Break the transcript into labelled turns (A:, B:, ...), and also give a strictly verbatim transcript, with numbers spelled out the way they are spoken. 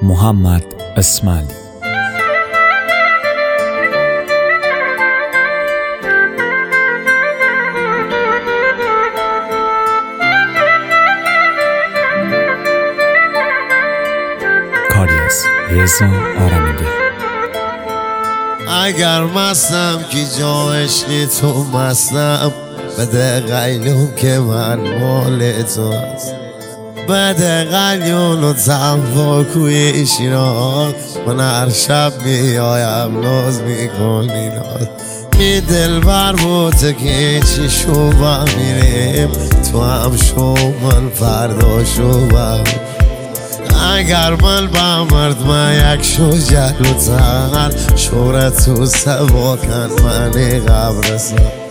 A: محمد اسماعیلی. کاری از رضا آرمیده.
B: اگر مستم که جا عشقی تو مستم، بده قلیون که من مال تو هست. بده قلیون و تنفا کوی شیراز، من هر شب میایم ناز میکنی ناز. می دل بر بوته که چی شو بمیریم، تو هم شو من فردا شو بم. اگر من بمرد من یک شو جلوتر، شورت تو سوا کن من قبرستان.